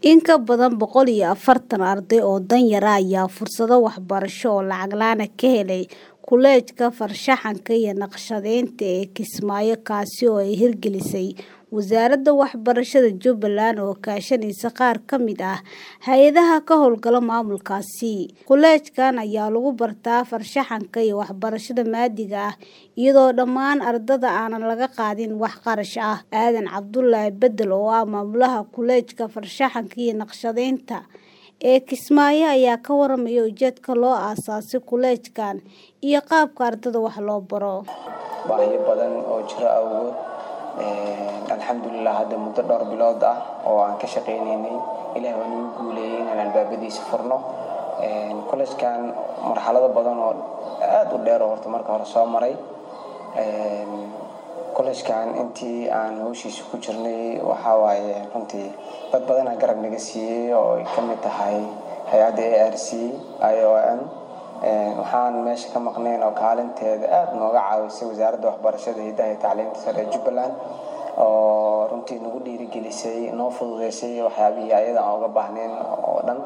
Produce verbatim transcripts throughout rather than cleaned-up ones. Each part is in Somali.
In ka badan boqol iyo afartan arday oo danyar ah ayaa fursado waxbarasho oo lacag la'aan ah ka helay Kuleejka Farshaxanka iyo Naqshadeynta ee Kismaayo kaasi oo ay hirgelisay Wasaaradda Waxbarashada Jubbaland oo kaashanaysa qaar ka mid ah hay'adaha ka howlgala maamulkaasi. Kuleejkan ayaa lagu bartaa farshaxanka iyo waxbarashada maaddiga ah iyadoo dhammaan ardayda aanan laga qaadin wax kharash ah. Aadan Cabdullaahi Bedel oo ah maamulaha Kuleejka Farshaxanka iyo Naqshadeynta ee Kismaayo ayaa ka warramaya ujeedka loo aasaasay kuleejkan iyo qaabka ardayda wax loo baro. Baahiyo badan oo jira awgood alxamdulillah hadda muddo dhowr bilood ah oo aan ka shaqeynaynay Ilaahay waa nagu guuleeyay inaan albaabadiisa furno. Kuleejkan marxalado badan oo aad u dheer oo horta marka hore soo maray. Kuleejkan intii aan hawshiisa ku jirnay waxa waaye runtii dad badan ayaa garab naga siiyay oo ay ka mid tahay hay'adda A R C, I O M, waxaan meesha ka maqnayn oo kaalinteeda aad nooga caawisay Wasaaradda Waxbarashada Hidaha iyo Tacliinta Sare ee Jubbaland oo runtii nagu dhiirigelisay noo fududeysay waxyaabihii ayada aan uga baahnayn oo dhan.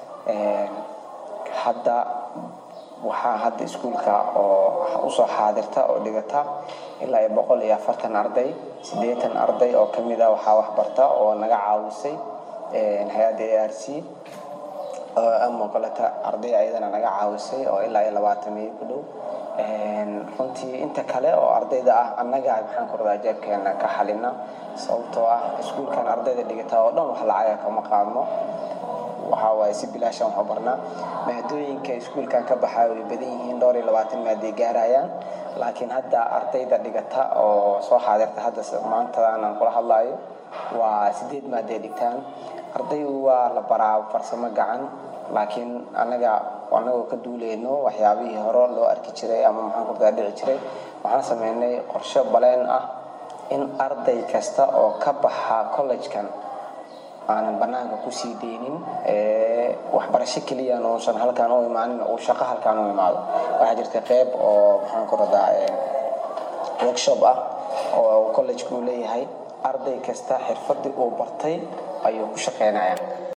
Hadda waxaa hadda iskuulka oo u soo xaadirta oo dhigata ilaa iyo boqol iyo afartan arday, siddeetan arday oo ka mid ah waxaa wax barta oo naga caawisay hay'adda A R C ama qalata arday ayadana naga caawisay oo ilaa iyo labaatan iyo ku dhow. Runtii inta kale oo ardayda ah annaga waxaan ku radaa jeebkeena ka xalina sababtoo ah iskuulkan ardayda dhigata oo dhan wax lacag kama qaadno. Waxa waaye si bilaash ah wax u barnaa. Maadooyinka iskuulkan ka baxay way badan yihiin dhowr iyo labaatan maaddo gaarayaan. Laakiin hadda ardayda dhigata oo soo xaadirta hadda maanta aan kula hadlayo waa siddeed maaddo dhigtaan. Ardaydu waa la baraa farsamo gacan laakiin anaga anagoo ka duuleyno waxyaabihii hore loo arki jiray ama maxaan ku radaa dhici jiray waxaan sameynay qorshe baleen ah in arday kasta oo ka baxa collegekan aanan banaanka ku sii deynin waxbarasho kaliya noosan halkaan oo imaanin oo shaqo halkaan oo imaado. Waxaa jirta qayb oo maxaan ku radaa workshop ah oo college-ku leeyahay arday kasta xirfadii uu bartay ayuu ku shaqeynayaa.